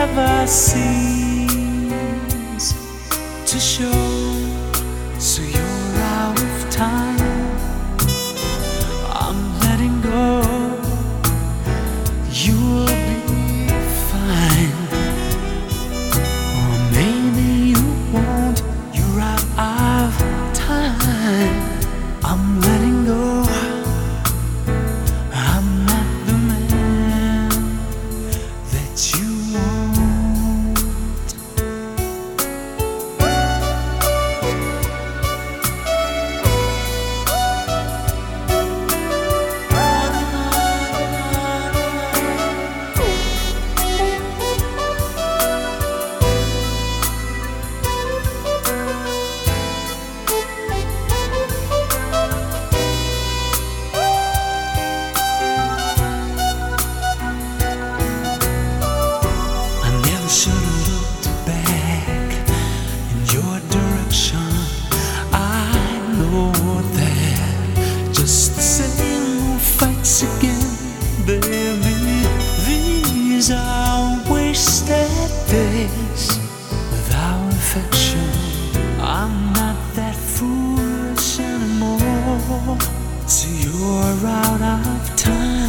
never cease to show. So you're out of time, I'm letting go. You'll be fine, or maybe you won't. You're out of time, I'm letting go. I'm not the man that you want. I should have looked back in your direction. I know that just the same old fights again, baby. These are wasted days without affection. I'm not that foolish anymore. So you're out of time.